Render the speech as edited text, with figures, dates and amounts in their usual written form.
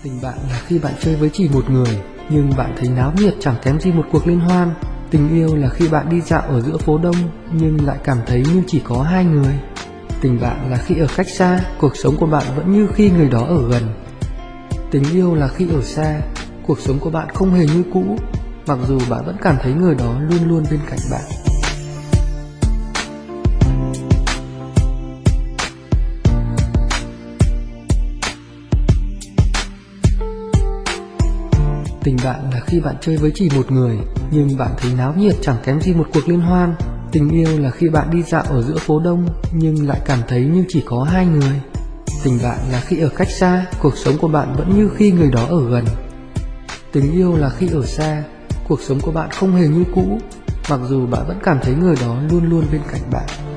Tình bạn là khi bạn chơi với chỉ một người, nhưng bạn thấy náo nhiệt chẳng kém gì một cuộc liên hoan. Tình yêu là khi bạn đi dạo ở giữa phố đông, nhưng lại cảm thấy như chỉ có hai người. Tình bạn là khi ở cách xa, cuộc sống của bạn vẫn như khi người đó ở gần. Tình yêu là khi ở xa, cuộc sống của bạn không hề như cũ, mặc dù bạn vẫn cảm thấy người đó luôn luôn bên cạnh bạn. Tình bạn là khi bạn chơi với chỉ một người, nhưng bạn thấy náo nhiệt chẳng kém gì một cuộc liên hoan. Tình yêu là khi bạn đi dạo ở giữa phố đông, nhưng lại cảm thấy như chỉ có hai người. Tình bạn là khi ở cách xa, cuộc sống của bạn vẫn như khi người đó ở gần. Tình yêu là khi ở xa, cuộc sống của bạn không hề như cũ, mặc dù bạn vẫn cảm thấy người đó luôn luôn bên cạnh bạn.